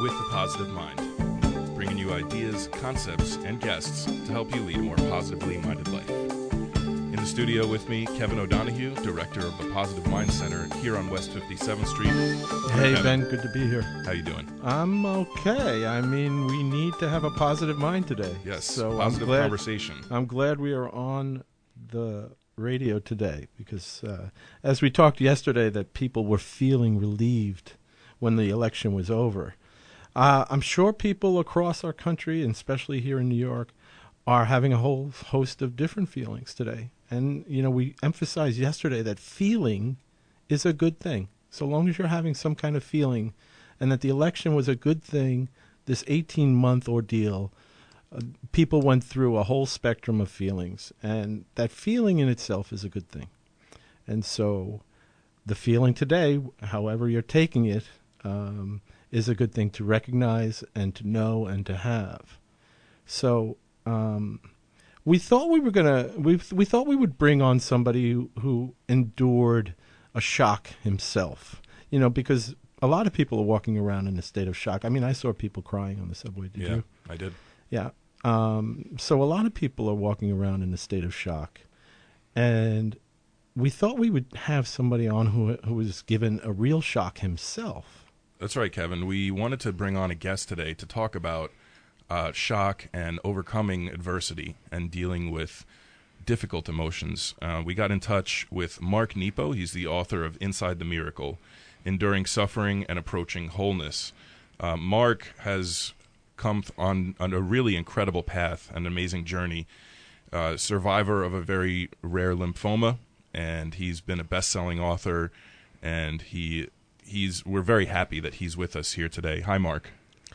with the Positive Mind, bringing you ideas, concepts, and guests to help you lead a more positively minded life. In the studio with me, Kevin O'Donohue, director of the Positive Mind Center here on West 57th Street. Hey, Kevin, Ben, good to be here. how you doing? I'm okay. I mean, we need to have a positive mind today. Yes, so positive conversation. I'm glad we are on the radio today because as we talked yesterday that people were feeling relieved when the election was over. I'm sure people across our country, and especially here in New York, are having a whole host of different feelings today. And, you know, we emphasized yesterday that feeling is a good thing. So long as you're having some kind of feeling, and that the election was a good thing, this 18-month ordeal, people went through a whole spectrum of feelings. And that feeling in itself is a good thing. And so the feeling today, however you're taking it, is a good thing to recognize and to know and to have. So we thought we thought we would bring on somebody who endured a shock himself. You know, because a lot of people are walking around in a state of shock. I mean, I saw people crying on the subway. Did you? I did. Yeah. So a lot of people are walking around in a state of shock, and we thought we would have somebody on who was given a real shock himself. That's right, Kevin. We wanted to bring on a guest today to talk about shock and overcoming adversity and dealing with difficult emotions. We got in touch with Mark Nepo. He's the author of Inside the Miracle, Enduring Suffering and Approaching Wholeness. Mark has come on a really incredible path, an amazing journey. Survivor of a very rare lymphoma, and he's been a best-selling author, and we're very happy that he's with us here today. Hi, Mark.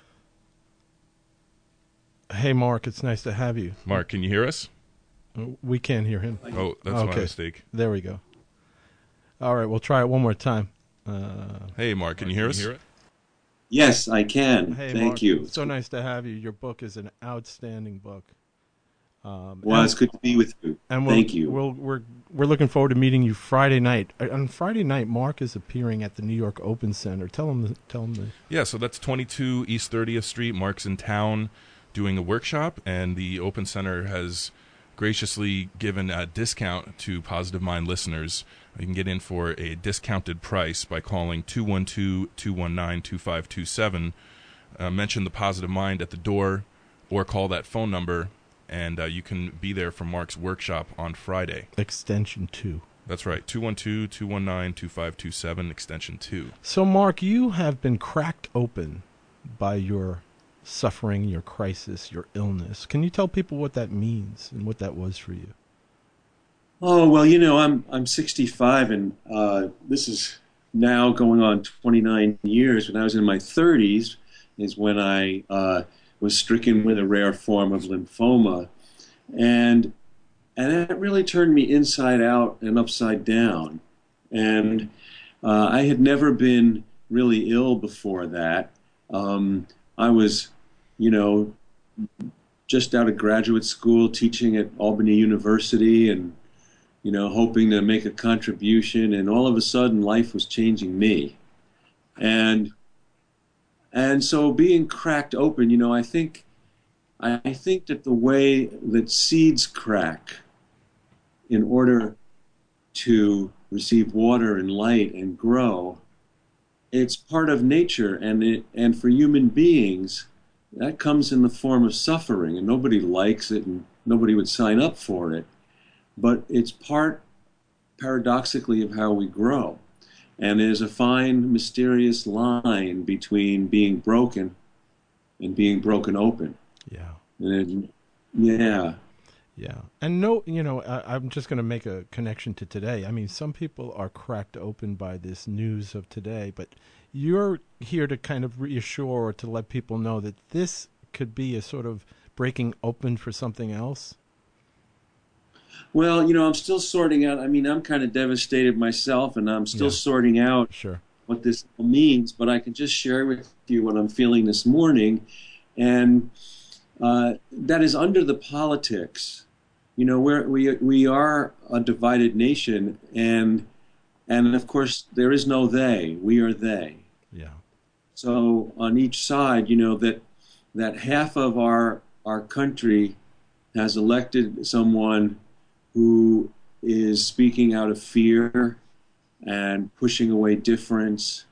Hey, Mark, it's nice to have you. Mark, can you hear us? We can't hear him. Oh, that's my mistake. There we go. All right, we'll try it one more time. Hey, Mark, can you hear us? Yes, I can. Hey, Thank Mark, you. So nice to have you. Your book is an outstanding book. Well, it's good to be with you. And Thank you. We're looking forward to meeting you Friday night. On Friday night, Mark is appearing at the New York Open Center. Tell him the. Yeah, so that's 22 East 30th Street. Mark's in town doing a workshop, and the Open Center has graciously given a discount to Positive Mind listeners. You can get in for a discounted price by calling 212-219-2527. Mention the Positive Mind at the door, or call that phone number, and you can be there for Mark's workshop on Friday. Extension 2. That's right, 212-219-2527, extension 2. So, Mark, you have been cracked open by your suffering, your crisis, your illness. Can you tell people what that means and what that was for you? Oh, well, you know, I'm 65, and this is now going on 29 years. When I was in my 30s is when I was stricken with a rare form of lymphoma, and that really turned me inside out and upside down. And I had never been really ill before that. I was, you know, just out of graduate school teaching at Albany University and, you know, hoping to make a contribution. And all of a sudden life was changing me. And so being cracked open, you know, I think that the way that seeds crack in order to receive water and light and grow, it's part of nature, and for human beings, that comes in the form of suffering, and nobody likes it, and nobody would sign up for it. But it's part, paradoxically, of how we grow. And there's a fine, mysterious line between being broken and being broken open. Yeah. Yeah. Yeah. And no, you know, I'm just going to make a connection to today. I mean, some people are cracked open by this news of today, but you're here to kind of reassure or to let people know that this could be a sort of breaking open for something else. Well, you know, I'm still sorting out. I mean, I'm kind of devastated myself, and I'm still sorting out what this means, but I can just share with you what I'm feeling this morning. And that is under the politics. You know, we are a divided nation, and of course there is no they. We are they. Yeah. So on each side, that half of our country has elected someone who is speaking out of fear and pushing away difference.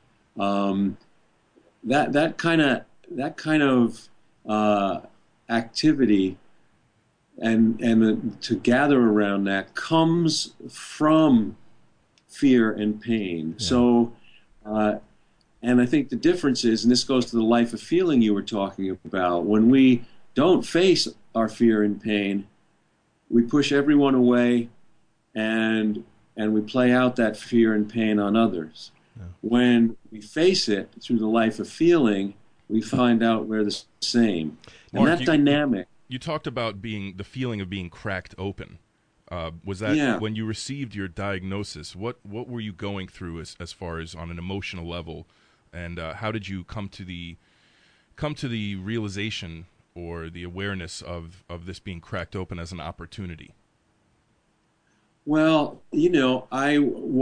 That kind of activity and to gather around that comes from fear and pain. Yeah. So, and I think the difference is, and this goes to the life of feeling you were talking about, when we don't face our fear and pain, we push everyone away and we play out that fear and pain on others. Yeah. When we face it through the life of feeling, we find out we're the same. And Mark, that dynamic. You talked about the feeling of being cracked open. Was that when you received your diagnosis? What were you going through as far as on an emotional level, and how did you come to the realization or the awareness of this being cracked open as an opportunity? Well, I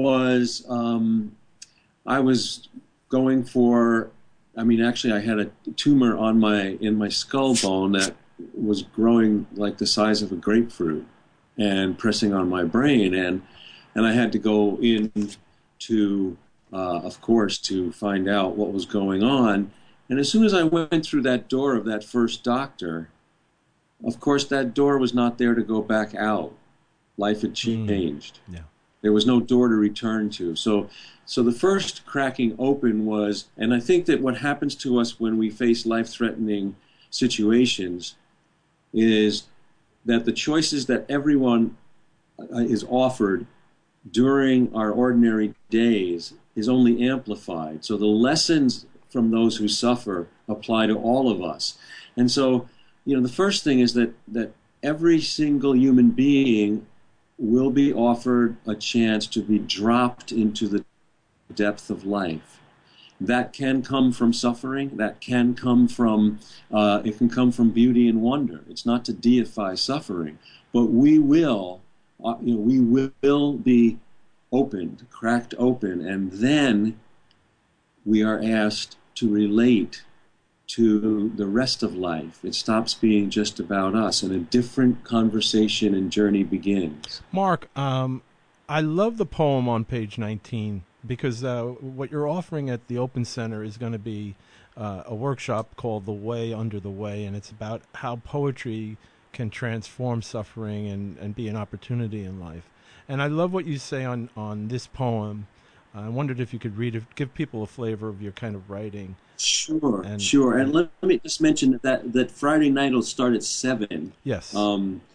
was going for. I mean, actually, I had a tumor in my skull bone that was growing like the size of a grapefruit and pressing on my brain, and I had to go in to, of course, to find out what was going on. And as soon as I went through that door of that first doctor, of course, that door was not there to go back out. Life had changed. Yeah. There was no door to return to. So the first cracking open was, and I think that what happens to us when we face life-threatening situations is that the choices that everyone is offered during our ordinary days is only amplified. So the lessons from those who suffer apply to all of us. And so, the first thing is that every single human being will be offered a chance to be dropped into the depth of life. That can come from suffering. That can come from, it can come from beauty and wonder. It's not to deify suffering, but we will be opened, cracked open, and then we are asked to relate to the rest of life. It stops being just about us, and a different conversation and journey begins. Mark, I love the poem on page 19 because what you're offering at the Open Center is going to be a workshop called The Way Under the Way, and it's about how poetry can transform suffering and be an opportunity in life. And I love what you say on this poem. I wondered if you could read it, give people a flavor of your kind of writing. Sure. And let me just mention that Friday night will start at 7. Yes. So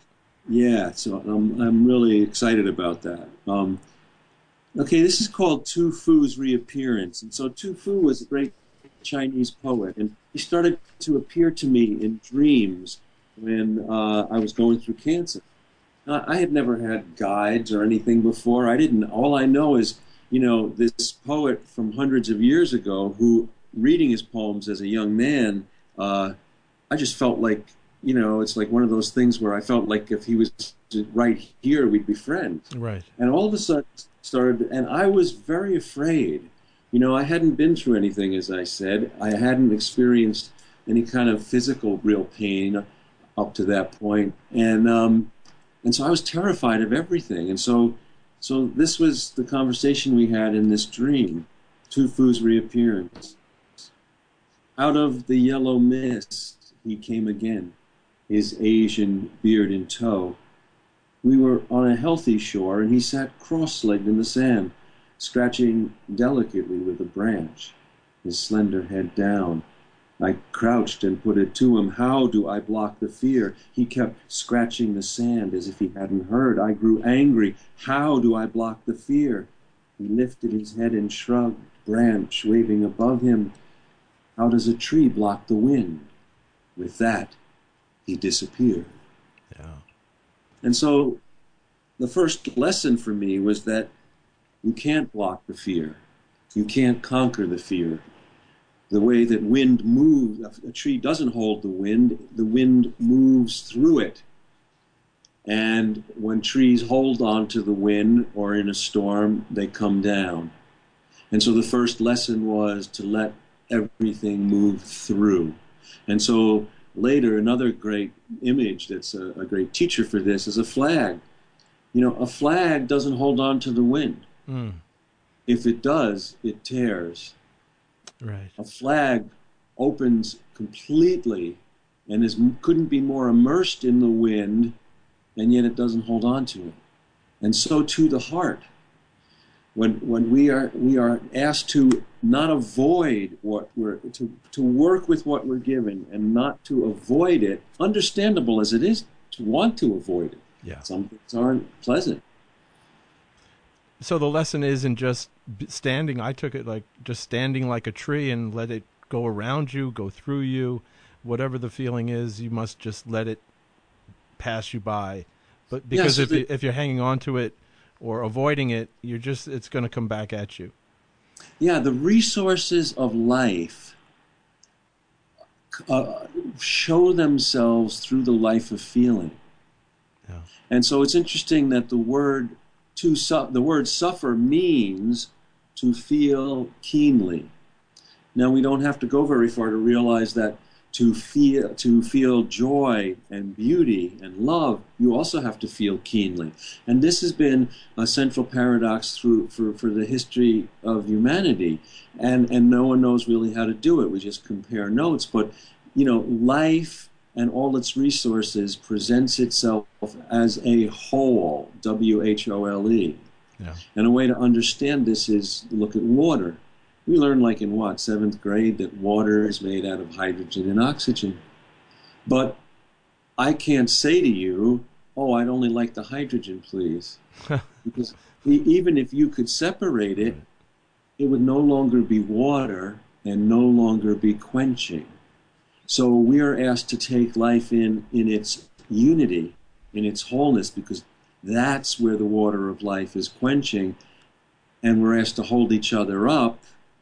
I'm really excited about that. Okay, this is called Tu Fu's Reappearance. And so Tu Fu was a great Chinese poet, and he started to appear to me in dreams when I was going through cancer. I had never had guides or anything before. All I know is, this poet from hundreds of years ago who, reading his poems as a young man, I just felt like, it's like one of those things where I felt like if he was right here, we'd be friends. Right. And all of a sudden started, and I was very afraid. I hadn't been through anything, as I said. I hadn't experienced any kind of physical real pain up to that point. And so I was terrified of everything. And so this was the conversation we had in this dream, Tu Fu's reappearance. Out of the yellow mist, he came again, his Asian beard in tow. We were on a healthy shore, and he sat cross-legged in the sand, scratching delicately with a branch, his slender head down. I crouched and put it to him, how do I block the fear? He kept scratching the sand as if he hadn't heard. I grew angry. How do I block the fear? He lifted his head and shrugged, branch waving above him. How does a tree block the wind? With that, he disappeared. Yeah. And so the first lesson for me was that you can't block the fear. You can't conquer the fear. The way that wind moves, a tree doesn't hold the wind moves through it. And when trees hold on to the wind or in a storm, they come down. And so the first lesson was to let everything move through. And so later, another great image that's a great teacher for this is a flag. A flag doesn't hold on to the wind. If it does, it tears. Right. A flag opens completely and couldn't be more immersed in the wind, and yet it doesn't hold on to it. And so too the heart. When we are asked to not avoid what to work with what we're given and not to avoid it, understandable as it is to want to avoid it. Yeah. Some things aren't pleasant. So the lesson isn't just standing. I took it like just standing like a tree and let it go around you, go through you. Whatever the feeling is, you must just let it pass you by. But because if you're hanging on to it or avoiding it, it's going to come back at you. Yeah, the resources of life show themselves through the life of feeling. Yeah. And so it's interesting that the word suffer means to feel keenly. Now, we don't have to go very far to realize that to feel joy and beauty and love, you also have to feel keenly. And this has been a central paradox for the history of humanity. And no one knows really how to do it. We just compare notes. But, life and all its resources presents itself as a whole, WHOLE. Yeah. And a way to understand this is look at water. We learn, like in 7th grade, that water is made out of hydrogen and oxygen. But I can't say to you, I'd only like the hydrogen, please. Because even if you could separate it, it would no longer be water and no longer be quenching. So we are asked to take life in its unity, in its wholeness, because that's where the water of life is quenching. And we're asked to hold each other up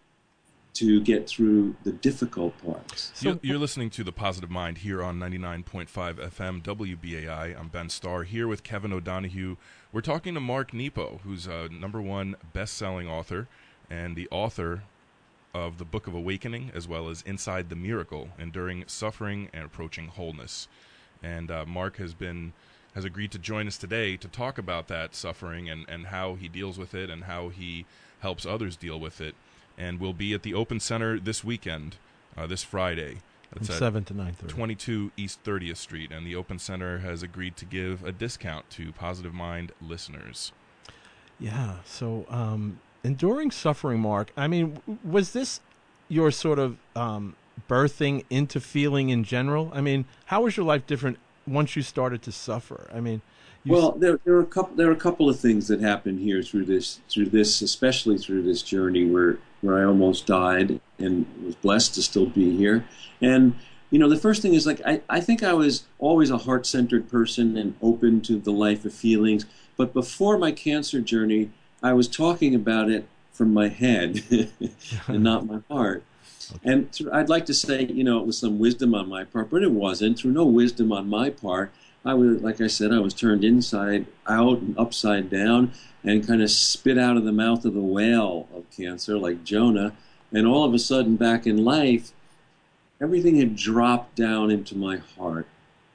to get through the difficult parts. So, you're listening to The Positive Mind here on 99.5 FM WBAI. I'm Ben Starr here with Kevin O'Donohue. We're talking to Mark Nepo, who's a #1 best-selling author and the author of the Book of Awakening, as well as Inside the Miracle, Enduring Suffering and Approaching Wholeness. And Mark has agreed to join us today to talk about that suffering and how he deals with it and how he helps others deal with it. And we'll be at the Open Center this weekend, this Friday. From 7 to 9:30. 22 East 30th Street. And the Open Center has agreed to give a discount to Positive Mind listeners. Yeah. So enduring suffering, Mark, I mean, was this your sort of birthing into feeling in general? I mean, how was your life different once you started to suffer? I mean... There are a couple of things that happened here through this, especially through this journey where I almost died and was blessed to still be here. And the first thing is I think I was always a heart-centered person and open to the life of feelings. But before my cancer journey, I was talking about it from my head and not my heart. Okay. And I'd like to say it was some wisdom on my part, but it wasn't. Through no wisdom on my part, I was turned inside out and upside down and kind of spit out of the mouth of the whale of cancer like Jonah. And all of a sudden, back in life, everything had dropped down into my heart.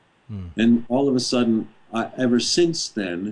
And all of a sudden, ever since then,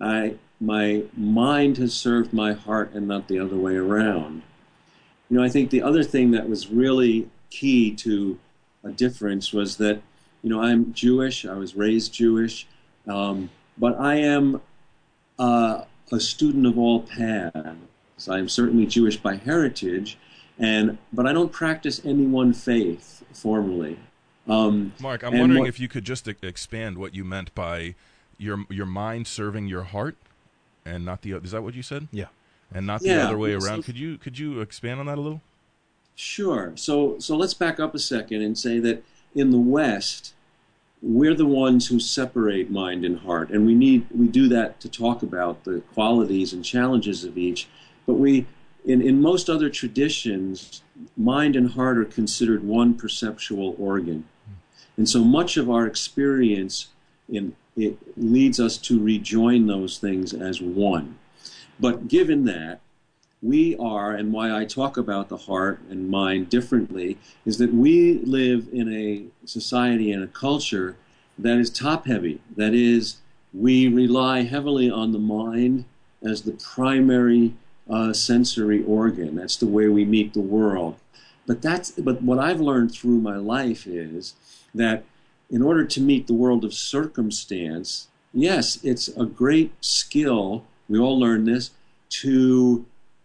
my mind has served my heart and not the other way around. I think the other thing that was really key to a difference was that I'm Jewish. I was raised Jewish, but I am a student of all paths. I am certainly Jewish by heritage, but I don't practice any one faith formally. Mark, I'm wondering if you could just expand what you meant by your mind serving your heart, and not the. Is that what you said? Yeah, and not the other way around. Could you expand on that a little? Sure. So let's back up a second and say that in the West, we're the ones who separate mind and heart, and we do that to talk about the qualities and challenges of each. But in most other traditions, mind and heart are considered one perceptual organ, and so much of our experience it leads us to rejoin those things as one. But given that, we are, and why I talk about the heart and mind differently, is that we live in a society and a culture that is top-heavy. That is, we rely heavily on the mind as the primary sensory organ. That's the way we meet the world. But what I've learned through my life is that in order to meet the world of circumstance, yes, it's a great skill, we all learn this, to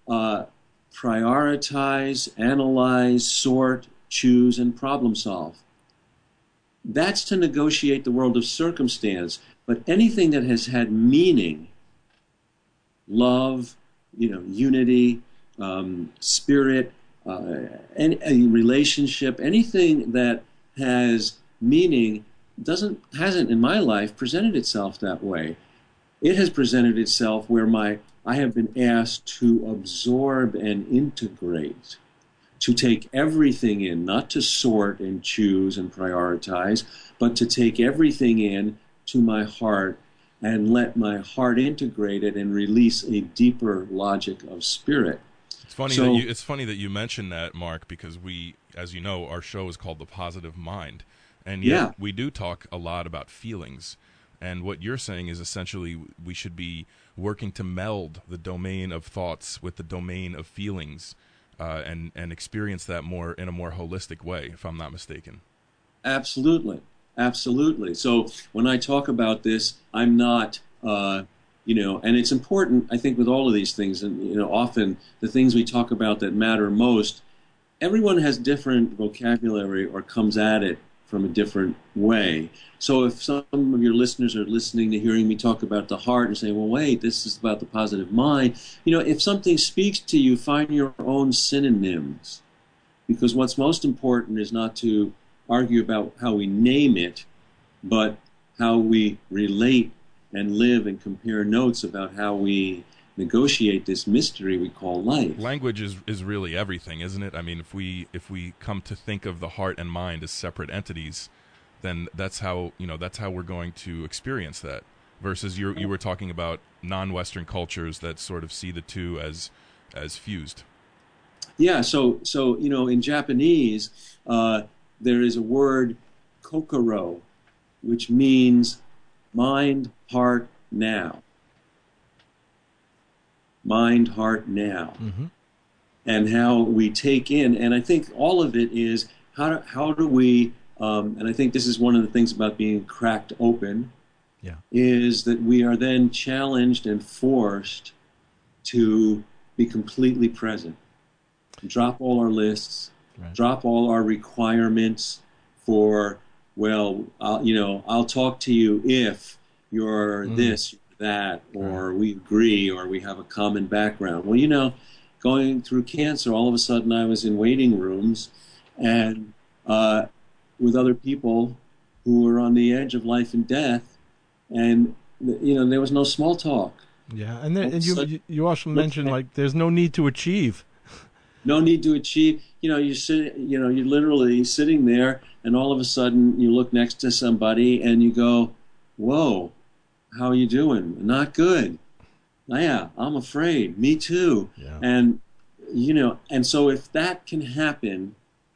prioritize, analyze, sort, choose, and problem solve. That's to negotiate the world of circumstance. But anything that has had meaning, love, unity, spirit, and a relationship, anything that has meaning hasn't in my life presented itself that way. It has presented itself where I have been asked to absorb and integrate, to take everything in, not to sort and choose and prioritize, but to take everything in to my heart and let my heart integrate it and release a deeper logic of spirit. It's funny that you mentioned that, Mark, because we, as you know, our show is called The Positive Mind, and yet we do talk a lot about feelings. And what you're saying is essentially we should be working to meld the domain of thoughts with the domain of feelings, and experience that more in a more holistic way, if I'm not mistaken. Absolutely. So when I talk about this, I'm not, and it's important, I think, with all of these things, and, often the things we talk about that matter most, everyone has different vocabulary or comes at it from a different way. So if some of your listeners are listening to hearing me talk about the heart and saying, well, wait, this is about the positive mind, if something speaks to you, find your own synonyms. Because what's most important is not to argue about how we name it, but how we relate and live and compare notes about how we negotiate this mystery we call life. Language is really everything, isn't it? I mean, if we come to think of the heart and mind as separate entities, then that's how we're going to experience that. Versus you were talking about non-Western cultures that sort of see the two as fused. Yeah. So in Japanese, there is a word kokoro, which means mind, heart, now. Mind, heart, now. Mm-hmm. And how we take in, and I think all of it is how do we, and I think this is one of the things about being cracked open, is that we are then challenged and forced to be completely present. Drop all our lists, drop all our requirements for, I'll talk to you if you're this, that, or we agree, or we have a common background. Well, going through cancer, all of a sudden I was in waiting rooms and with other people who were on the edge of life and death, and there was no small talk. Yeah, and you also mentioned there's no need to achieve. No need to achieve. You're literally sitting there, and all of a sudden you look next to somebody and you go, "Whoa, how are you doing?" "Not good." "Yeah, I'm afraid." "Me too." Yeah. And so if that can happen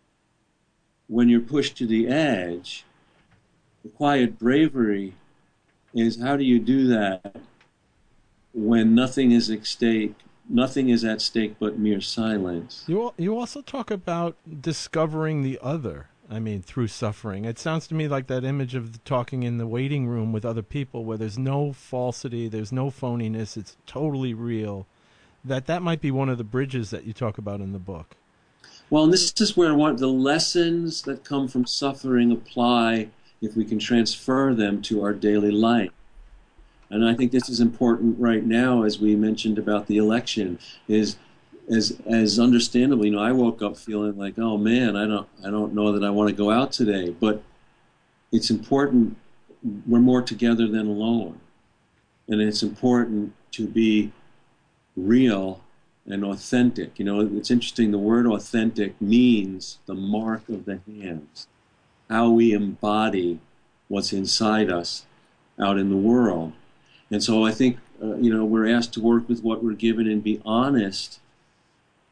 when you're pushed to the edge, the quiet bravery is, how do you do that when nothing is at stake? Nothing is at stake but mere silence. You also talk about discovering the other. I mean, through suffering. It sounds to me like that image of talking in the waiting room with other people where there's no falsity, there's no phoniness, it's totally real. That might be one of the bridges that you talk about in the book. Well, and this is where the lessons that come from suffering apply if we can transfer them to our daily life. And I think this is important right now, as we mentioned about the election, is as understandably, I woke up feeling like, oh man, I don't know that I want to go out today. But it's important. We're more together than alone, and it's important to be real and authentic. It's interesting. The word authentic means the mark of the hands, how we embody what's inside us out in the world. And so I think, we're asked to work with what we're given and be honest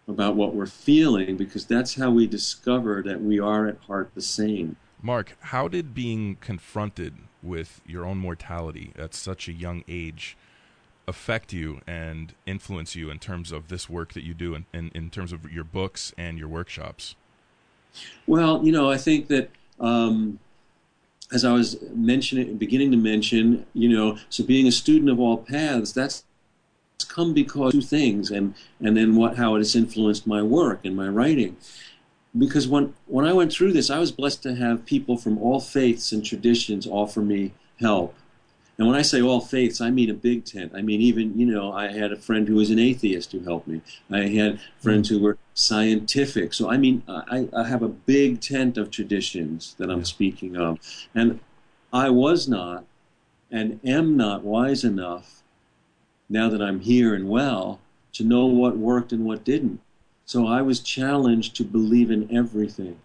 about what we're feeling, because that's how we discover that we are at heart the same. Mark, how did being confronted with your own mortality at such a young age affect you and influence you in terms of this work that you do, in terms of your books and your workshops? Well, I think that as I was beginning to mention, so being a student of all paths, that's come because of two things, and then how it has influenced my work and my writing. Because when I went through this, I was blessed to have people from all faiths and traditions offer me help. And when I say all faiths, I mean a big tent. I mean, even, I had a friend who was an atheist who helped me. I had friends who were scientific. So, I mean, I have a big tent of traditions that I'm speaking of. And I was not and am not wise enough, now that I'm here and well, to know what worked and what didn't. So I was challenged to believe in everything.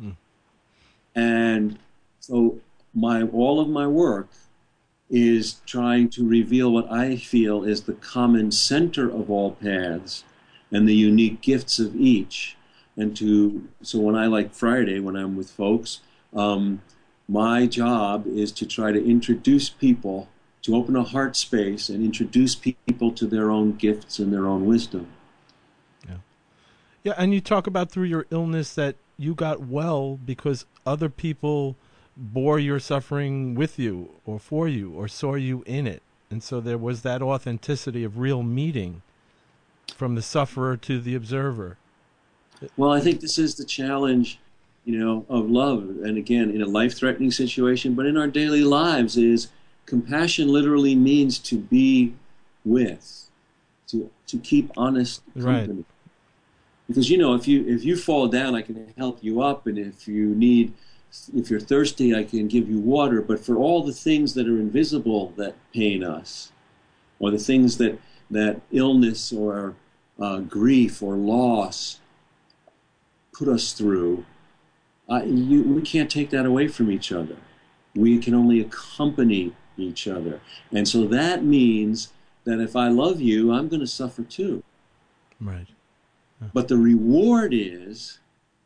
And so all of my work is trying to reveal what I feel is the common center of all paths and the unique gifts of each. So when I, like Friday, when I'm with folks, my job is to try to introduce people, to open a heart space and introduce people to their own gifts and their own wisdom. Yeah, and you talk about through your illness that you got well because other people bore your suffering with you or for you or saw you in it. And so there was that authenticity of real meeting from the sufferer to the observer. Well, I think this is the challenge, of love. And again, in a life-threatening situation, but in our daily lives, is compassion literally means to be with, to keep honest company. Right. Because, if you fall down, I can help you up, and if you're thirsty, I can give you water. But for all the things that are invisible that pain us, or the things that illness or grief or loss put us through, we can't take that away from each other. We can only accompany each other. And so that means that if I love you, I'm going to suffer too. Right. But the reward is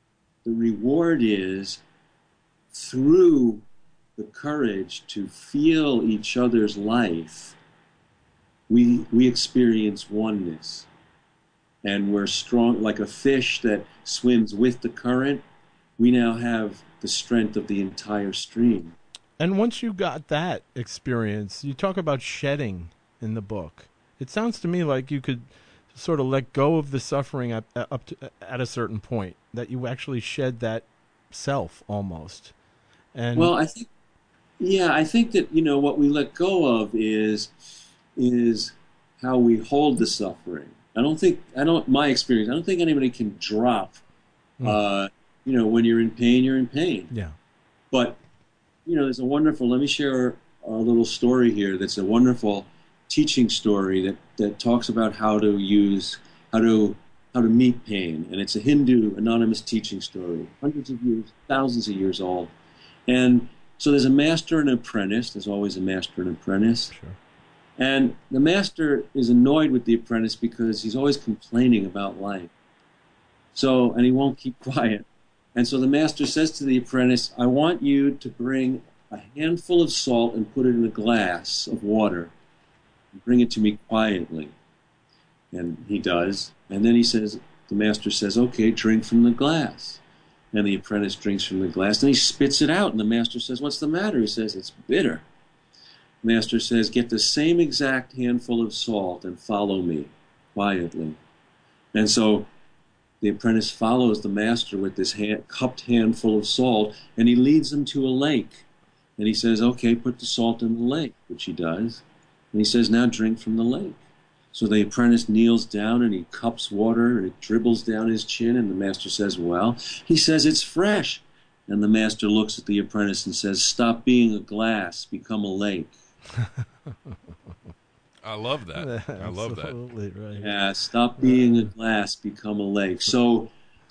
through the courage to feel each other's life, we experience oneness. And we're strong, like a fish that swims with the current. We now have the strength of the entire stream. And once you got that experience, you talk about shedding in the book. It sounds to me like you could sort of let go of the suffering at a certain point, that you actually shed that self almost. And well, I think that what we let go of is how we hold the suffering. My experience, I don't think anybody can drop. When you're in pain, you're in pain. Yeah. But there's let me share a little story here. That's a wonderful teaching story that talks about how to meet pain, and it's a Hindu anonymous teaching story, hundreds of years, thousands of years old. And so there's a master and an apprentice. There's always a master and an apprentice. Sure. And the master is annoyed with the apprentice because he's always complaining about life. And he won't keep quiet. And so the master says to the apprentice, I want you to bring a handful of salt and put it in a glass of water. Bring it to me quietly. And he does. And then the master says, okay, drink from the glass. And the apprentice drinks from the glass. Then he spits it out. And the master says, what's the matter? He says, it's bitter. The master says, get the same exact handful of salt and follow me quietly. And so the apprentice follows the master with this cupped handful of salt, and he leads him to a lake. And he says, okay, put the salt in the lake, which he does. And he says, now drink from the lake. So the apprentice kneels down and he cups water and it dribbles down his chin. And the master says, well, he says, it's fresh. And the master looks at the apprentice and says, stop being a glass, become a lake. I love that. I love that. Absolutely right. Yeah, stop being a glass, become a lake. So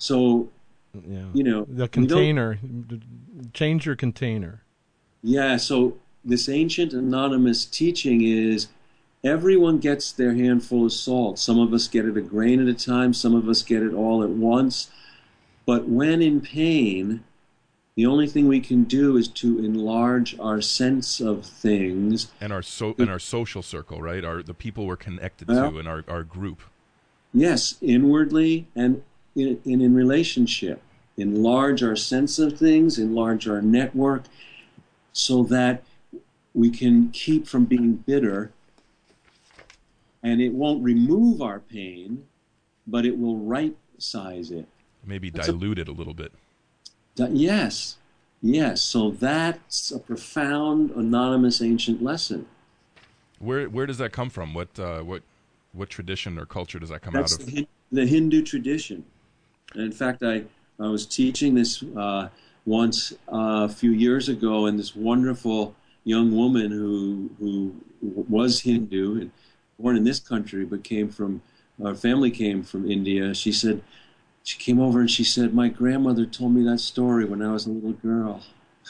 yeah. The container, change your container. Yeah, so this ancient anonymous teaching is everyone gets their handful of salt. Some of us get it a grain at a time. Some of us get it all at once. But when in pain, the only thing we can do is to enlarge our sense of things. And our social circle, right? The people we're connected to in our group. Yes, inwardly and in relationship. Enlarge our sense of things, enlarge our network, so that we can keep from being bitter. And it won't remove our pain, but it will right-size it. Maybe dilute it a little bit. Yes. So that's a profound, anonymous, ancient lesson. Where does that come from? What tradition or culture does that come out of? The Hindu tradition. And in fact, I was teaching this once a few years ago, and this wonderful young woman who was Hindu and born in this country, but our family came from India. She came over and she said, "My grandmother told me that story when I was a little girl."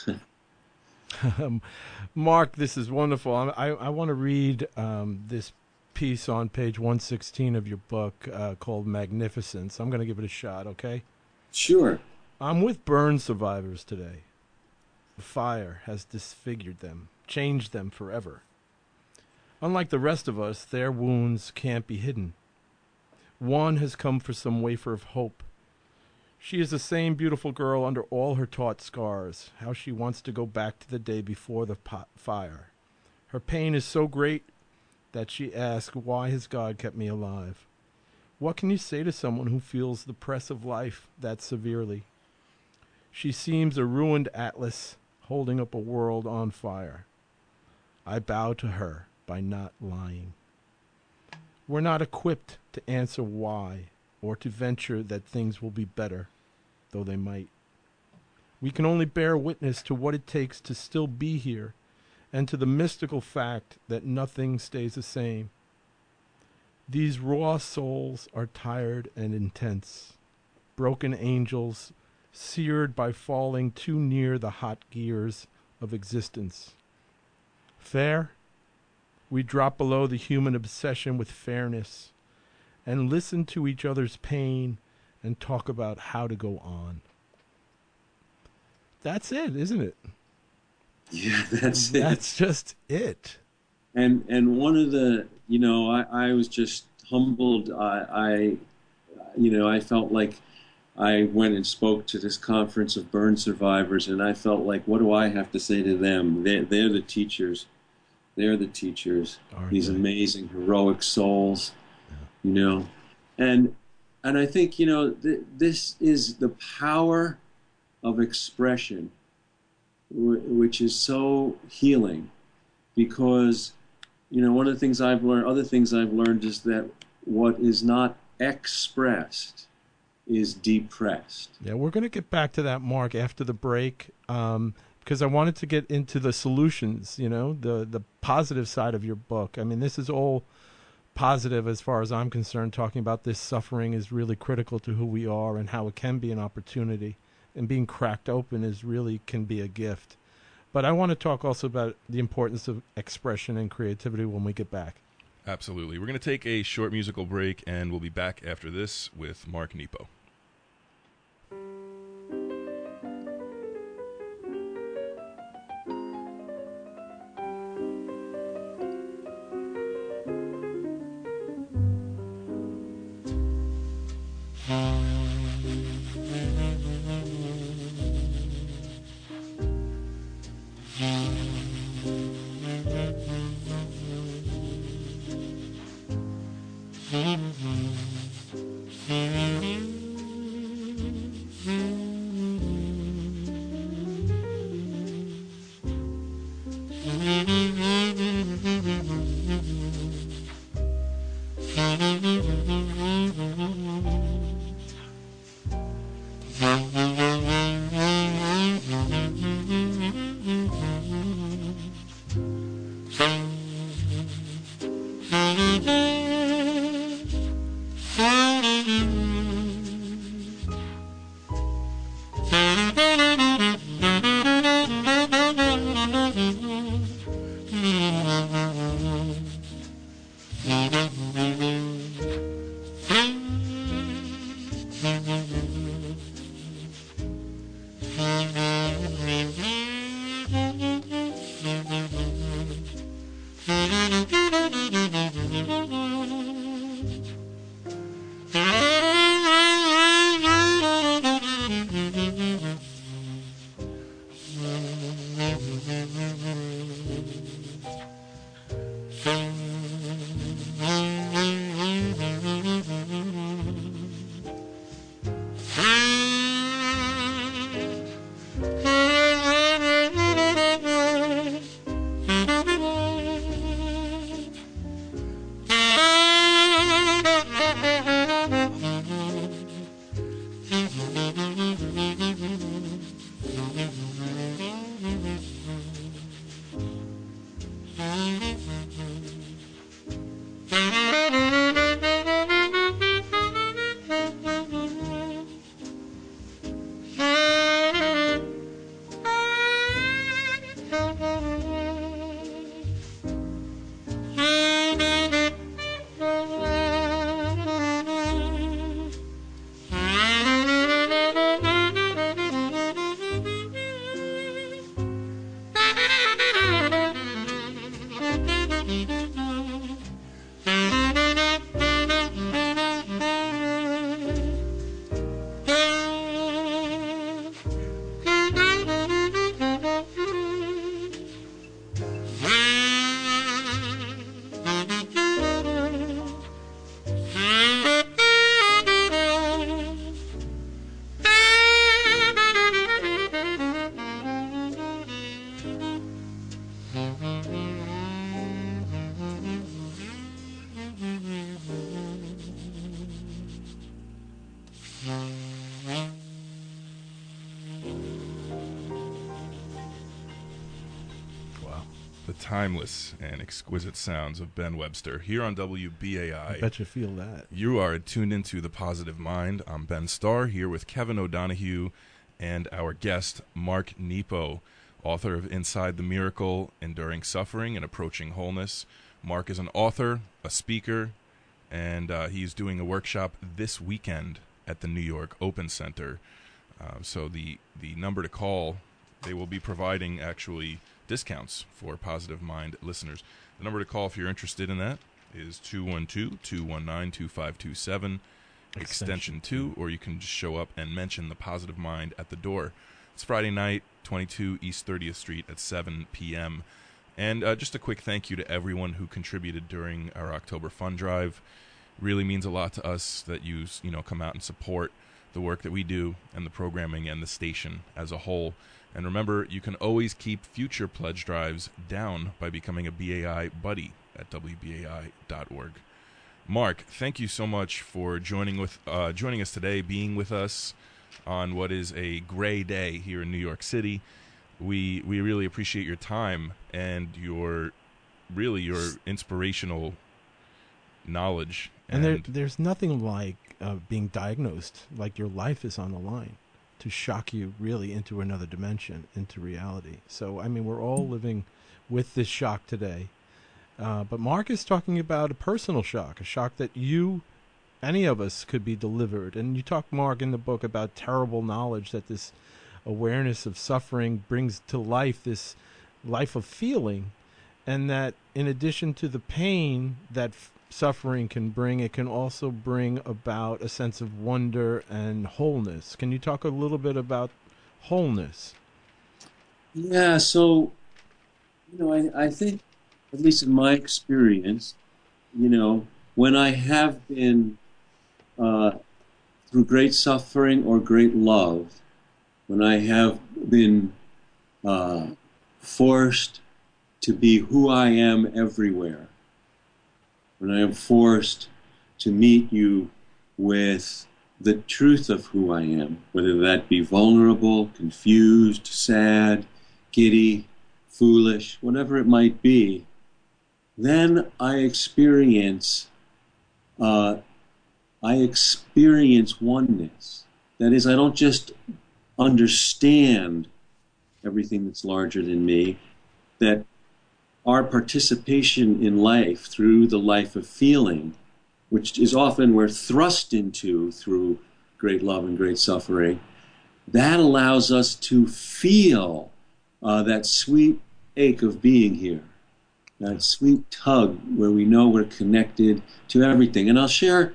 Mark, this is wonderful. I want to read this piece on page 116 of your book called Magnificence. I'm going to give it a shot, okay? Sure. I'm with burn survivors today. The fire has disfigured them, changed them forever. Unlike the rest of us, their wounds can't be hidden. One has come for some wafer of hope. She is the same beautiful girl under all her taut scars, how she wants to go back to the day before the fire. Her pain is so great that she asks, why has God kept me alive? What can you say to someone who feels the press of life that severely? She seems a ruined atlas holding up a world on fire. I bow to her by not lying. We're not equipped to answer why or to venture that things will be better, though they might. We can only bear witness to what it takes to still be here and to the mystical fact that nothing stays the same. These raw souls are tired and intense, broken angels seared by falling too near the hot gears of existence. Fair? We drop below the human obsession with fairness and listen to each other's pain and talk about how to go on. That's it, isn't it? Yeah, that's it. That's just it. And one of the, I was just humbled. I felt like I went and spoke to this conference of burn survivors, and I felt like, what do I have to say to them? They're the teachers. They're the teachers. These amazing, heroic souls, And I think, this is the power of expression, which is so healing, because, one of the things other things I've learned is that what is not expressed is depressed. Yeah, we're going to get back to that, Mark, after the break, because I wanted to get into the solutions, the positive side of your book. I mean, this is all positive as far as I'm concerned. Talking about this suffering is really critical to who we are and how it can be an opportunity. And being cracked open can be a gift. But I want to talk also about the importance of expression and creativity when we get back. Absolutely. We're going to take a short musical break, and we'll be back after this with Mark Nepo. The timeless and exquisite sounds of Ben Webster here on WBAI. I bet you feel that. You are tuned into The Positive Mind. I'm Ben Starr here with Kevin O'Donohue and our guest, Mark Nepo, author of Inside the Miracle, Enduring Suffering and Approaching Wholeness. Mark is an author, a speaker, and he's doing a workshop this weekend at the New York Open Center. So the number to call, they will be providing actually discounts for Positive Mind listeners. The number to call if you're interested in that is 212-219-2527, extension 2, or you can just show up and mention the Positive Mind at the door. It's Friday night, 22 East 30th Street at 7 p.m. And just a quick thank you to everyone who contributed during our October Fund Drive. Really means a lot to us that you come out and support the work that we do and the programming and the station as a whole. And remember, you can always keep future pledge drives down by becoming a BAI buddy at WBAI.org. Mark, thank you so much for joining us today, being with us on what is a gray day here in New York City. We really appreciate your time and your inspirational knowledge. And there's nothing like being diagnosed, like your life is on the line, to shock you really into another dimension, into reality. So, I mean, we're all living with this shock today. But Mark is talking about a personal shock, a shock that any of us could be delivered. And you talk, Mark, in the book about terrible knowledge that this awareness of suffering brings to life, this life of feeling, and that in addition to the pain that suffering can bring, it can also bring about a sense of wonder and wholeness. Can you talk a little bit about wholeness? Yeah, so, I think, at least in my experience, when I have been through great suffering or great love, when I have been forced to be who I am everywhere, when I am forced to meet you with the truth of who I am, whether that be vulnerable, confused, sad, giddy, foolish, whatever it might be, then I experience oneness. That is, I don't just understand everything that's larger than me, that our participation in life through the life of feeling, which is often we're thrust into through great love and great suffering, that allows us to feel that sweet ache of being here, that sweet tug where we know we're connected to everything. And I'll share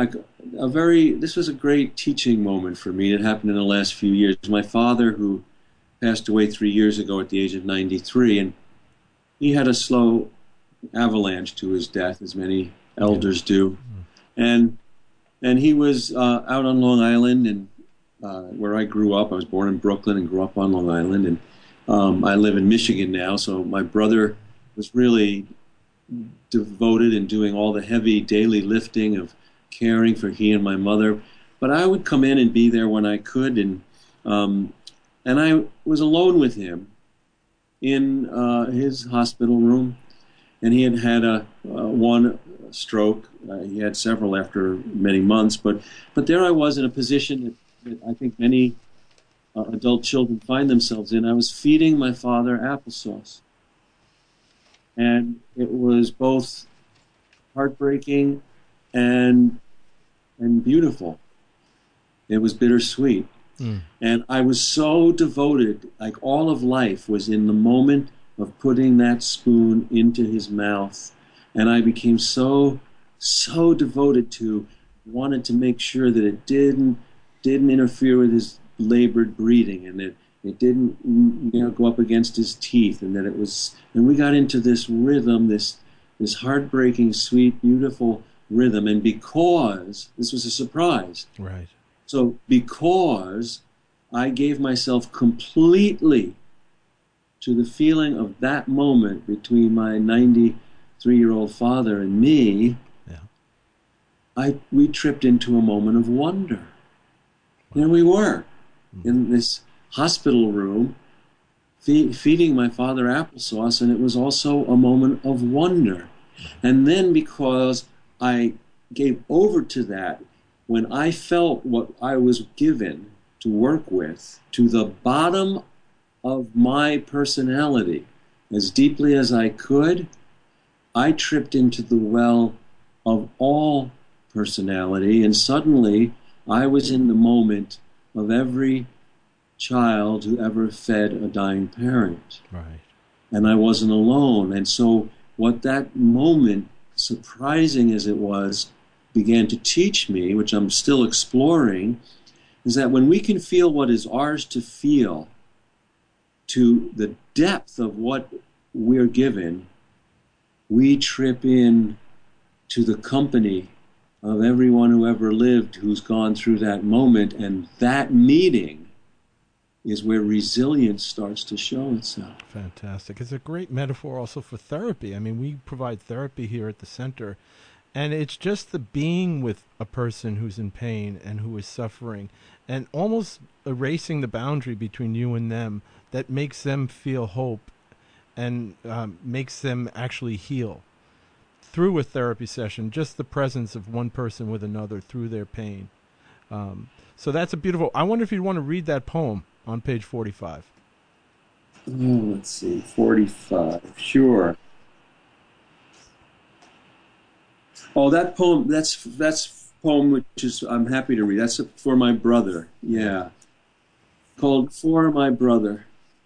this was a great teaching moment for me. It happened in the last few years. My father, who passed away 3 years ago at the age of 93, and he had a slow avalanche to his death, as many elders do. And he was out on Long Island, and where I grew up. I was born in Brooklyn and grew up on Long Island. And I live in Michigan now, so my brother was really devoted in doing all the heavy daily lifting of caring for he and my mother. But I would come in and be there when I could, and I was alone with him in his hospital room, and he had one stroke. He had several after many months, but there I was in a position that I think many adult children find themselves in. I was feeding my father applesauce, and it was both heartbreaking and beautiful. It was bittersweet. And I was so devoted, like all of life was in the moment of putting that spoon into his mouth. And I became so devoted to, wanted to make sure that it didn't interfere with his labored breathing, and that it didn't go up against his teeth, and that it was, and we got into this rhythm, this heartbreaking, sweet, beautiful rhythm. And because this was a surprise. Right. So because I gave myself completely to the feeling of that moment between my 93-year-old father and me, we tripped into a moment of wonder. Wow. And we were in this hospital room feeding my father applesauce, and it was also a moment of wonder. And then because I gave over to that, when I felt what I was given to work with, to the bottom of my personality, as deeply as I could, I tripped into the well of all personality, and suddenly I was in the moment of every child who ever fed a dying parent. Right. And I wasn't alone. And so what that moment, surprising as it was, began to teach me, which I'm still exploring, is that when we can feel what is ours to feel to the depth of what we're given, we trip in to the company of everyone who ever lived who's gone through that moment, and that meeting is where resilience starts to show itself. Fantastic. It's a great metaphor also for therapy. I mean, we provide therapy here at the center, and it's just the being with a person who's in pain and who is suffering and almost erasing the boundary between you and them that makes them feel hope and makes them actually heal. Through a therapy session, just the presence of one person with another through their pain. So that's a beautiful... I wonder if you'd want to read that poem on page 45. Oh, let's see, 45. Sure. Oh, that poem, that's poem which is, I'm happy to read. That's for my brother, yeah. Called For My Brother.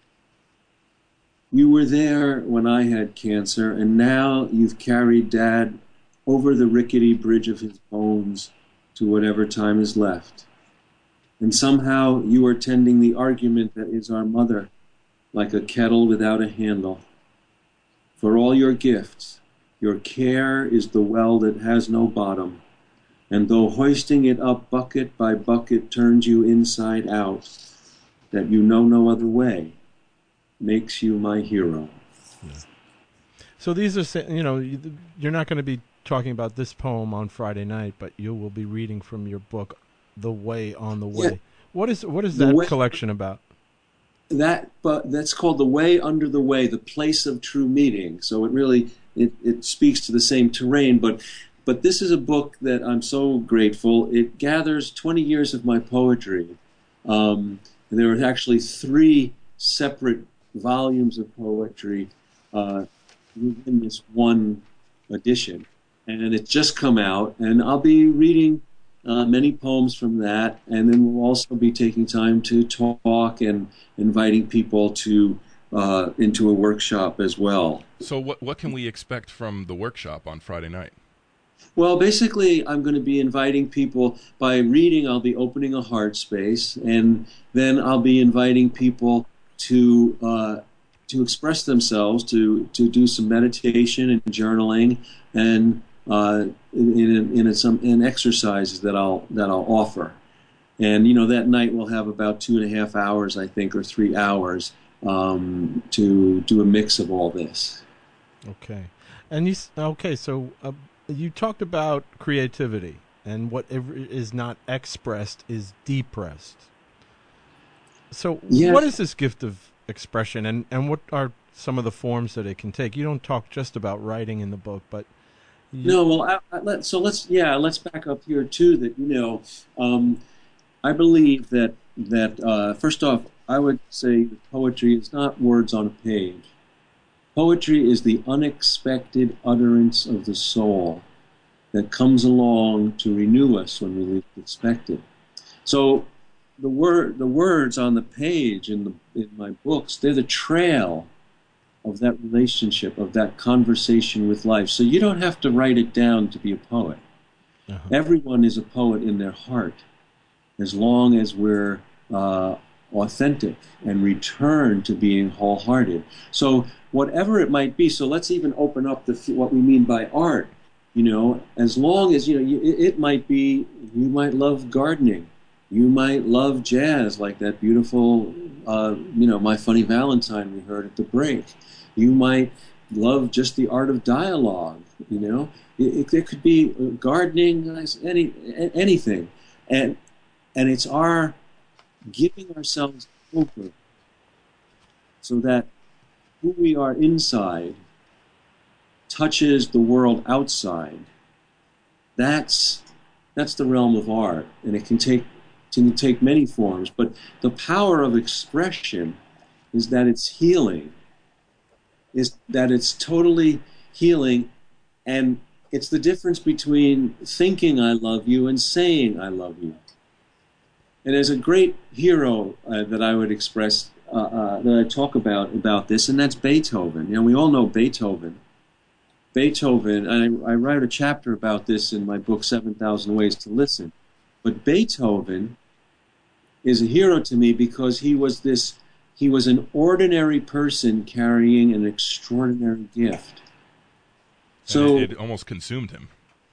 You were there when I had cancer, and now you've carried Dad over the rickety bridge of his bones to whatever time is left. And somehow you are tending the argument that is our mother, like a kettle without a handle. For all your gifts, your care is the well that has no bottom, and though hoisting it up bucket by bucket turns you inside out, that you know no other way, makes you my hero. Yeah. So these are, you're not going to be talking about this poem on Friday night, but you will be reading from your book, The Way on the Way. Yeah. What is that collection about? That's called The Way Under the Way, the place of true meeting. So it really it speaks to the same terrain, but this is a book that I'm so grateful. It gathers 20 years of my poetry. There are actually 3 separate volumes of poetry in this one edition, and it's just come out, and I'll be reading many poems from that, and then we'll also be taking time to talk and inviting people to into a workshop as well. So what can we expect from the workshop on Friday night? Well, basically, I'm going to be inviting people by reading. I'll be opening a heart space, and then I'll be inviting people to express themselves, to do some meditation and journaling, and in exercises that I'll offer. And that night we'll have about 2.5 hours, I think, or 3 hours to do a mix of all this. Okay, and so you talked about creativity, and whatever is not expressed is depressed. So what is this gift of expression, and what are some of the forms that it can take? You don't talk just about writing in the book, but no. Well, let's back up here too. That I believe that first off, I would say that poetry is not words on a page. Poetry is the unexpected utterance of the soul that comes along to renew us when we least expect it. So the words on the page in my books, they're the trail of that relationship, of that conversation with life. So you don't have to write it down to be a poet. Uh-huh. Everyone is a poet in their heart, as long as we're authentic and return to being wholehearted. So whatever it might be, so let's even open up what we mean by art. As long as, it might be, you might love gardening. You might love jazz, like that beautiful, My Funny Valentine we heard at the break. You might love just the art of dialogue, It could be gardening, anything. And it's our giving ourselves over so that who we are inside touches the world outside. That's the realm of art, and it can take many forms. But the power of expression is that it's healing, is that it's totally healing, and it's the difference between thinking I love you and saying I love you. And there's a great hero that I would express, that I talk about this, and that's Beethoven. You know, we all know Beethoven. Beethoven, and I write a chapter about this in my book, 7,000 Ways to Listen. But Beethoven is a hero to me because he was an ordinary person carrying an extraordinary gift. So it almost consumed him.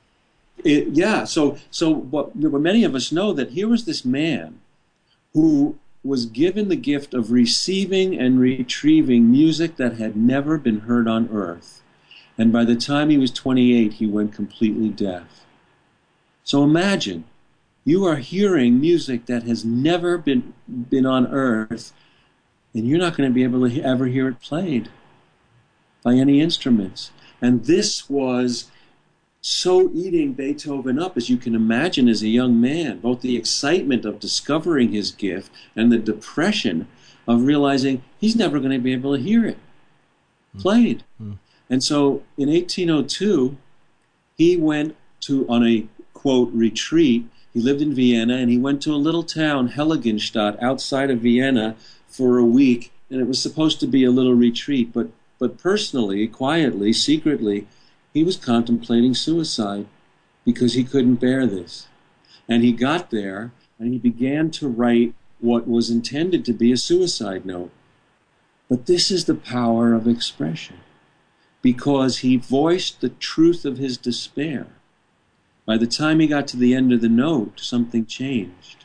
So what many of us know, that here was this man who was given the gift of receiving and retrieving music that had never been heard on earth. And by the time he was 28, he went completely deaf. So imagine, you are hearing music that has never been on earth, and you're not going to be able to ever hear it played by any instruments. And this was so eating Beethoven up, as you can imagine, as a young man, both the excitement of discovering his gift and the depression of realizing he's never going to be able to hear it played. And so in 1802, he went on a, quote, retreat. He lived in Vienna, and he went to a little town, Heiligenstadt, outside of Vienna for a week, and it was supposed to be a little retreat, but personally, quietly, secretly, he was contemplating suicide because he couldn't bear this. And he got there, and he began to write what was intended to be a suicide note. But this is the power of expression, because he voiced the truth of his despair. By the time he got to the end of the note, something changed.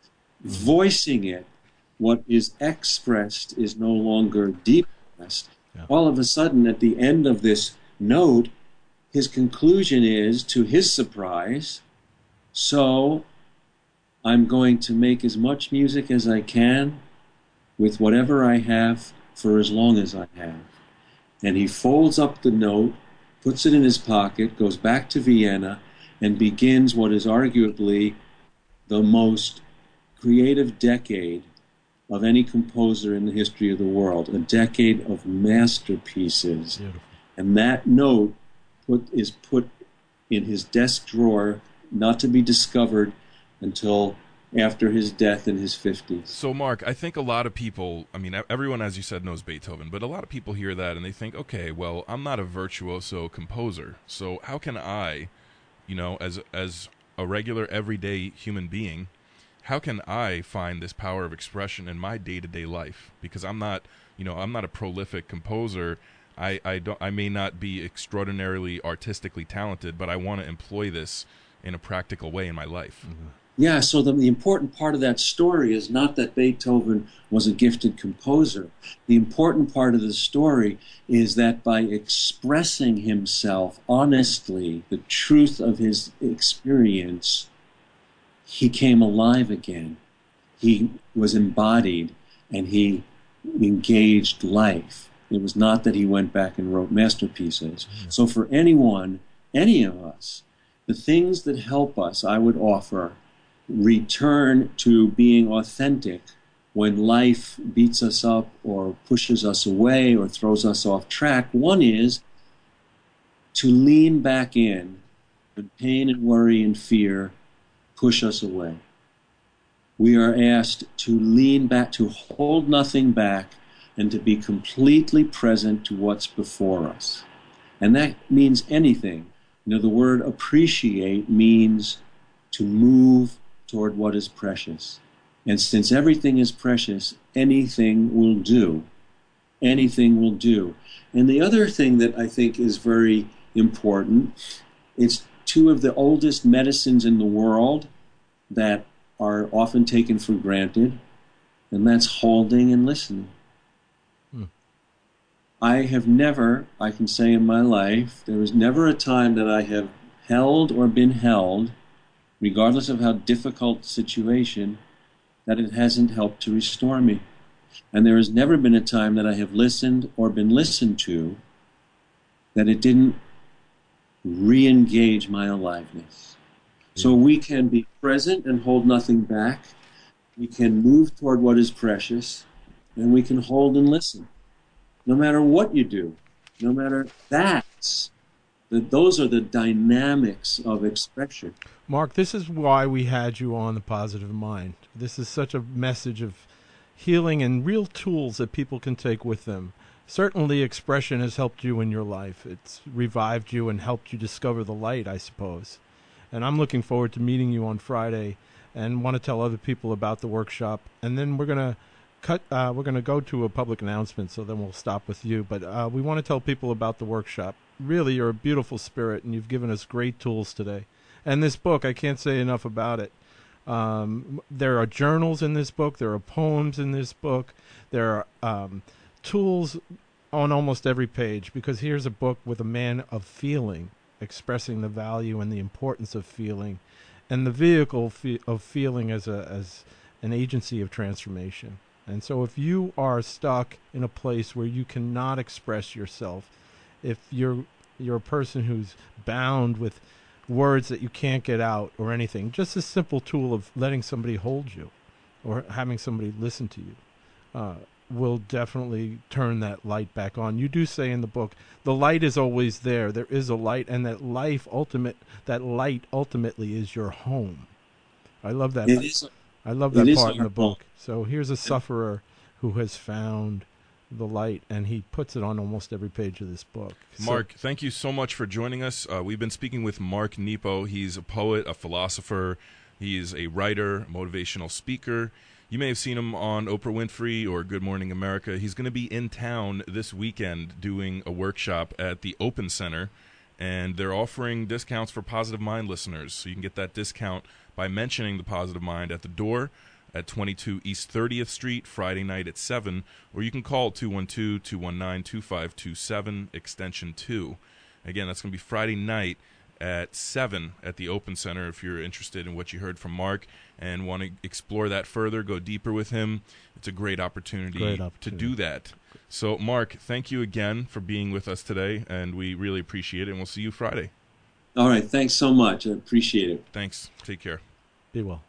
Voicing it, what is expressed is no longer deep expressed. Yeah. All of a sudden, at the end of this note, his conclusion is, to his surprise, so I'm going to make as much music as I can with whatever I have for as long as I have. And he folds up the note, puts it in his pocket, goes back to Vienna, and begins what is arguably the most creative decade of any composer in the history of the world, a decade of masterpieces. Beautiful. And that note is put in his desk drawer, not to be discovered until after his death in his 50s. So, Mark, I think a lot of people, I mean, everyone, as you said, knows Beethoven, but a lot of people hear that and they think, okay, well, I'm not a virtuoso composer, so how can I, you know, as a regular, everyday human being, how can I find this power of expression in my day-to-day life? Because I'm not a prolific composer. I may not be extraordinarily artistically talented, but I want to employ this in a practical way in my life. Mm-hmm. Yeah, so the important part of that story is not that Beethoven was a gifted composer. The important part of the story is that by expressing himself honestly, the truth of his experience, he came alive again. He was embodied, and he engaged life. It was not that he went back and wrote masterpieces. Mm-hmm. So for anyone, any of us, the things that help us, I would offer, return to being authentic when life beats us up or pushes us away or throws us off track. One is to lean back in when pain and worry and fear push us away. We are asked to lean back, to hold nothing back, and to be completely present to what's before us. And that means anything. You know, the word appreciate means to move toward what is precious. And since everything is precious, anything will do. Anything will do. And the other thing that I think is very important, it's two of the oldest medicines in the world that are often taken for granted, and that's holding and listening. I have never, I can say in my life, there was never a time that I have held or been held, regardless of how difficult the situation, that it hasn't helped to restore me. And there has never been a time that I have listened or been listened to that it didn't re-engage my aliveness. So we can be present and hold nothing back. We can move toward what is precious, and we can hold and listen. No matter what you do, no matter those are the dynamics of expression. Mark, this is why we had you on The Positive Mind. This is such a message of healing and real tools that people can take with them. Certainly expression has helped you in your life. It's revived you and helped you discover the light, I suppose. And I'm looking forward to meeting you on Friday and want to tell other people about the workshop. And then we're going to go to a public announcement, so then we'll stop with you. But we want to tell people about the workshop. Really, you're a beautiful spirit, and you've given us great tools today. And this book, I can't say enough about it. There are journals in this book. There are poems in this book. There are tools on almost every page, because here's a book with a man of feeling, expressing the value and the importance of feeling, and the vehicle of feeling as an agency of transformation. And so if you are stuck in a place where you cannot express yourself, if you're a person who's bound with words that you can't get out or anything, just a simple tool of letting somebody hold you or having somebody listen to you will definitely turn that light back on. You do say in the book, the light is always there. There is a light, and that light ultimately is your home. I love that. I love that part in the book. So here's a sufferer who has found the light, and he puts it on almost every page of this book. Mark, thank you so much for joining us. We've been speaking with Mark Nepo. He's a poet, a philosopher. He's a writer, motivational speaker. You may have seen him on Oprah Winfrey or Good Morning America. He's going to be in town this weekend doing a workshop at the Open Center, and they're offering discounts for Positive Mind listeners. So you can get that discount by mentioning the Positive Mind at the door at 22 East 30th Street, Friday night at 7, or you can call 212-219-2527, extension 2. Again, that's going to be Friday night at 7 at the Open Center. If you're interested in what you heard from Mark and want to explore that further, go deeper with him, it's a great opportunity to do that. So, Mark, thank you again for being with us today, and we really appreciate it, and we'll see you Friday. All right, thanks so much. I appreciate it. Thanks. Take care. Be well.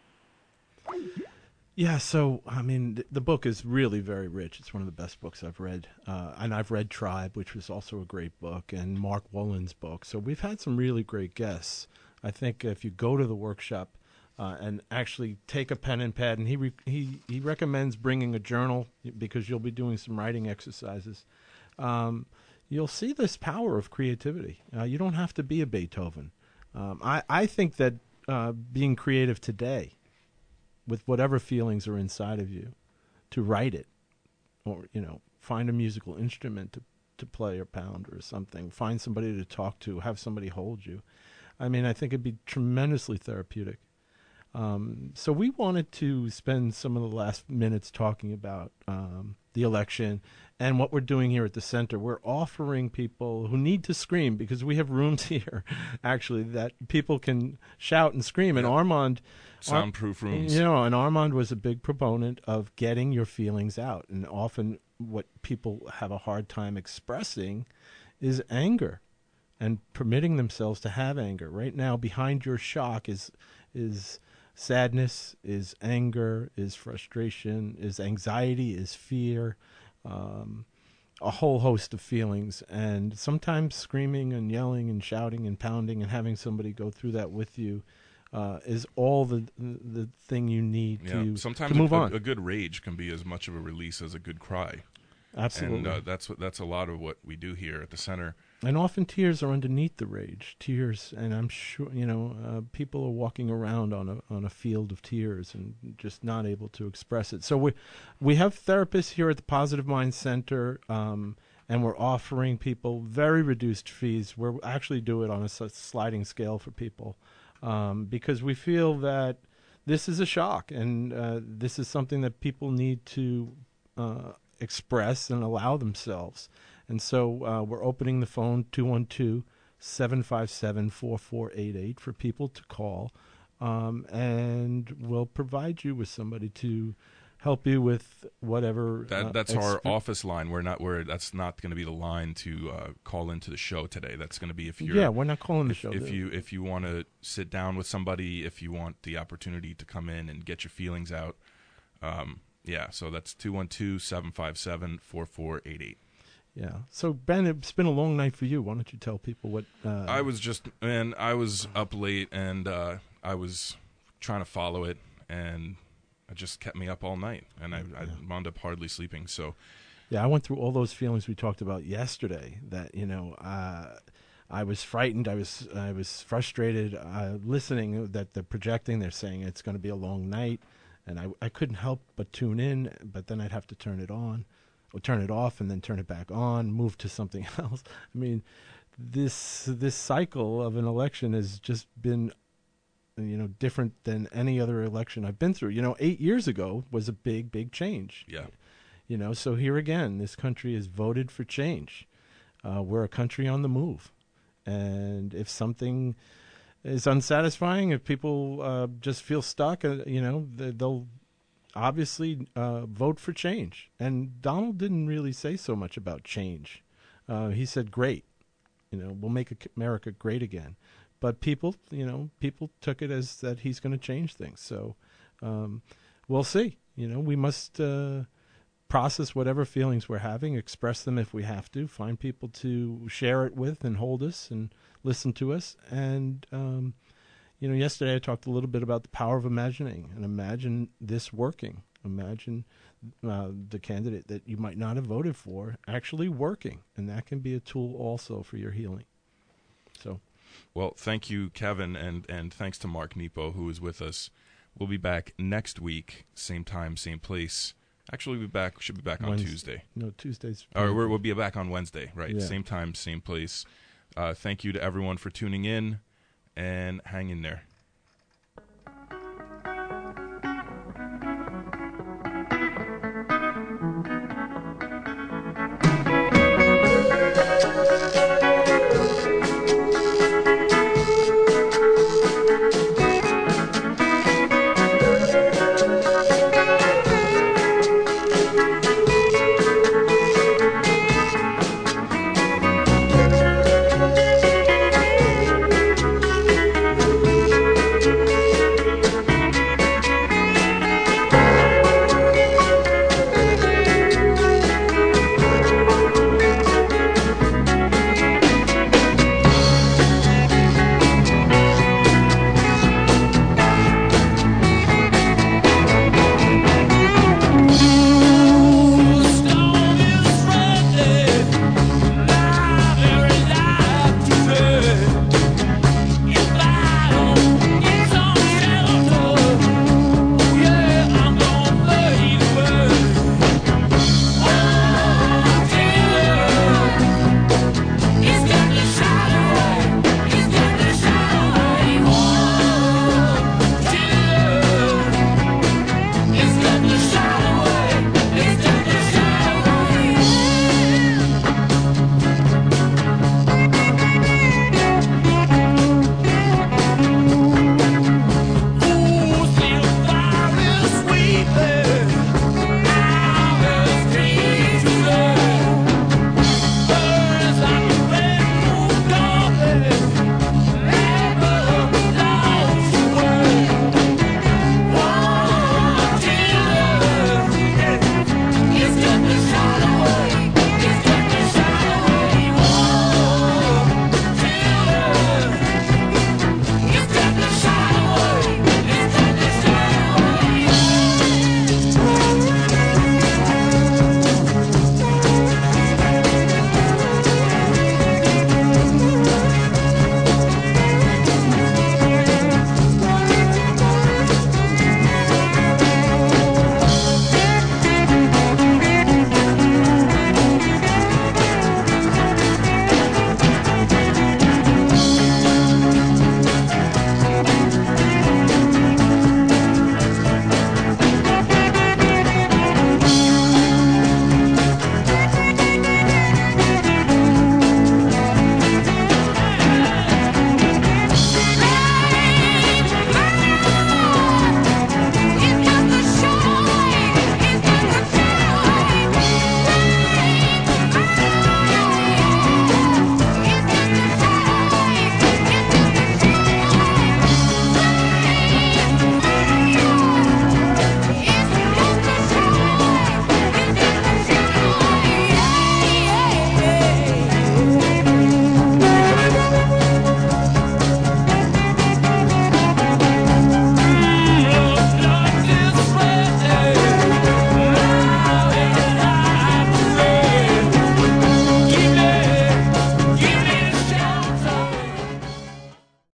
Yeah, so, I mean, the book is really very rich. It's one of the best books I've read. And I've read Tribe, which was also a great book, and Mark Wolyn's book. So we've had some really great guests. I think if you go to the workshop and actually take a pen and pad, and he recommends bringing a journal because you'll be doing some writing exercises, you'll see this power of creativity. You don't have to be a Beethoven. I think that being creative today, with whatever feelings are inside of you, to write it, or find a musical instrument to play or pound or something, find somebody to talk to, have somebody hold you. I mean, I think it'd be tremendously therapeutic. So we wanted to spend some of the last minutes talking about the election and what we're doing here at the center. We're offering people who need to scream, because we have rooms here, actually, that people can shout and scream. And Armand... Soundproof rooms. And Armand was a big proponent of getting your feelings out. And often what people have a hard time expressing is anger and permitting themselves to have anger. Right now, behind your shock is sadness, is anger, is frustration, is anxiety, is fear, a whole host of feelings. And sometimes screaming and yelling and shouting and pounding and having somebody go through that with you is all the thing you need to move on. A good rage can be as much of a release as a good cry. Absolutely. And that's a lot of what we do here at the center. And often tears are underneath the rage. Tears, and I'm sure people are walking around on a field of tears and just not able to express it. So we have therapists here at the Positive Mind Center, and we're offering people very reduced fees. We'll actually do it on a sliding scale for people, because we feel that this is a shock, and this is something that people need to express and allow themselves. And so we're opening the phone 212-757-4488 for people to call, and we'll provide you with somebody to help you with whatever. That's our office line. That's not going to be the line to call into the show today. That's going to be if you're. Yeah, we're not calling the show. If you want to sit down with somebody, if you want the opportunity to come in and get your feelings out, so that's 212-757-4488. Yeah. So Ben, it's been a long night for you. Why don't you tell people what? I was up late and I was trying to follow it, and it just kept me up all night, and I wound up hardly sleeping. So, yeah, I went through all those feelings we talked about yesterday. That I was frightened. I was frustrated. Listening that they're projecting, they're saying it's going to be a long night, and I couldn't help but tune in. But then I'd have to turn it on, or turn it off, and then turn it back on. Move to something else. I mean, this cycle of an election has just been, different than any other election I've been through. 8 years ago was a big change. Yeah. So here again, this country has voted for change. We're a country on the move. And if something is unsatisfying, if people just feel stuck, they'll obviously vote for change. And Donald didn't really say so much about change. He said, great. We'll make America great again. But people took it as that he's going to change things. So we'll see. We must process whatever feelings we're having, express them if we have to, find people to share it with and hold us and listen to us. And, yesterday I talked a little bit about the power of imagining, and imagine this working. Imagine the candidate that you might not have voted for actually working, and that can be a tool also for your healing. So. Well, thank you, Kevin, and thanks to Mark Nepo, who is with us. We'll be back next week, same time, same place. Actually, should be back on Tuesday. No, Tuesdays. Or we'll be back on Wednesday, right? Yeah. Same time, same place. Thank you to everyone for tuning in, and hang in there.